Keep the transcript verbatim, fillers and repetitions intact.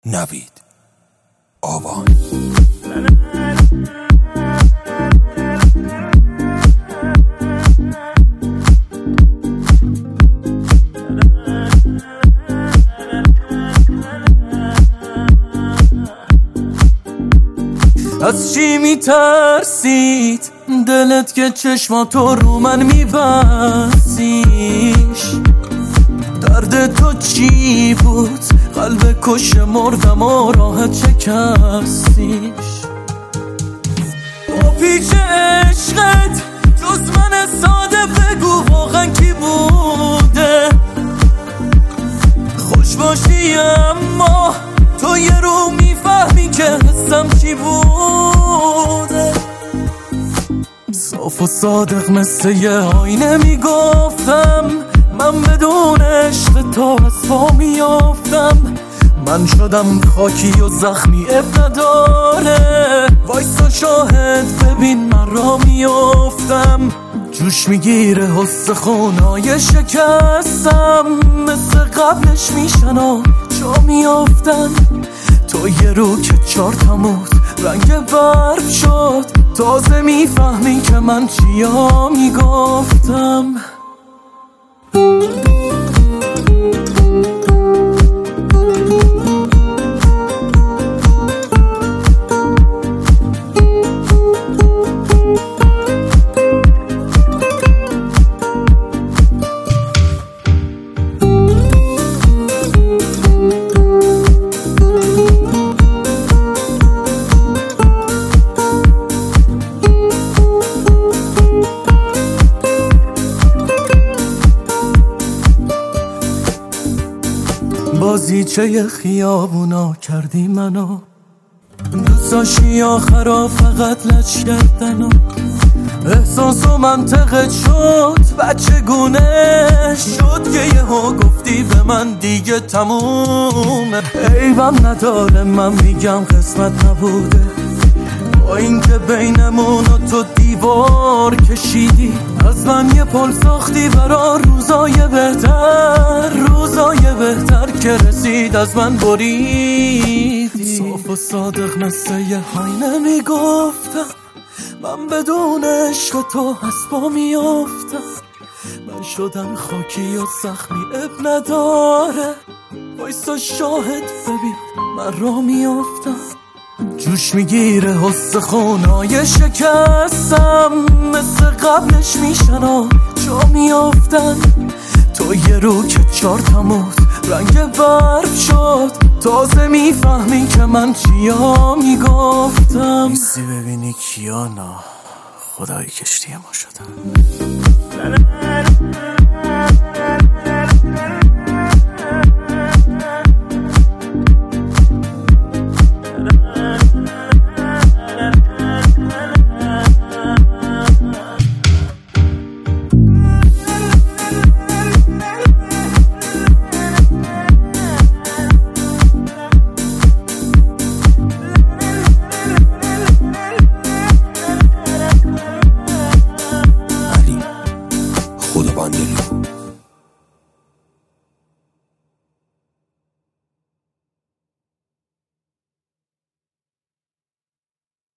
نوید آبان. از چی میترسید دلت که چشماتو رو من میبسیش؟ درد تو چی بود؟ قلب کش مردم و راه شکستیش. با پیچ عشقت جز من ساده بگو واقعا کی بوده؟ خوش باشی اما تو یه رو میفهمی که حسم چی بوده. صاف و صادق مثل یه آینه میگفتم من بدون عشق تو از پا میافتم. من شدم خاکی و زخمی اب نداره، وایسا شاهد ببین من را میافتم. جوش میگیره حس خونای شکستم، مثل قبلش میشن و جا میافتن. تو یه رو که چار تموز رنگ برف شد، تازه میفهمی که من چیا میگفتم. بازیچه خیابونا کردی منو، دوست داشتی آخرا فقط لج کردنو. احساس و منطقت شد بچه گونه شد که یهو گفتی به من دیگه تمومه. عیبم نداره من میگم قسمت نبوده، با اینکه بینمون و تو دیوار کشیدی. از من یه پل ساختی برا روزای بهتر، روزای بهتر که رسید از من بریدی. صاف و صادق مثل یه آینه میگفتم من بدون عشق تو از پا میافتم. من شدم خاکی و زخمی اب نداره، وایسا شاهد ببین من را میافتم. جوش میگیره حس خونای شکستم، مثل قبلش میشن و جا میافتن. تو یه رو که چار تموز رنگ برف شد، تازه میفهمی که من چیا میگفتم. نیستی ببینی کیا نه خدای کشتی ما شدن.